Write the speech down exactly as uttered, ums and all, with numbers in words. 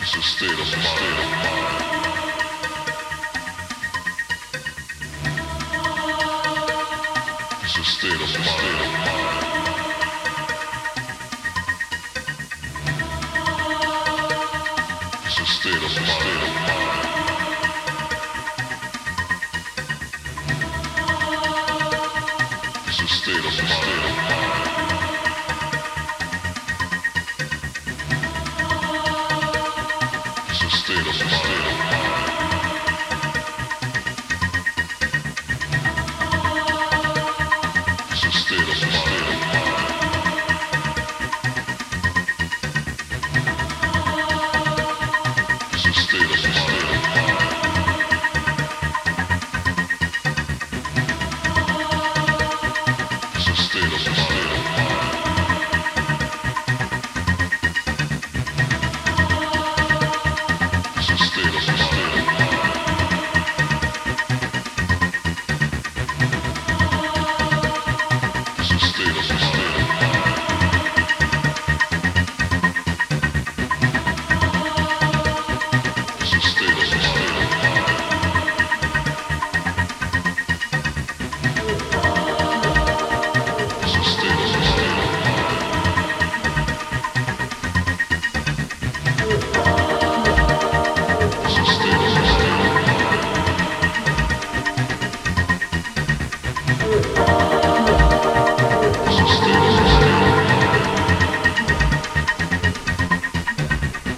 a state of mind. It's a state of mind. It's a state of mind. It's a state of mind. It's a state of mind.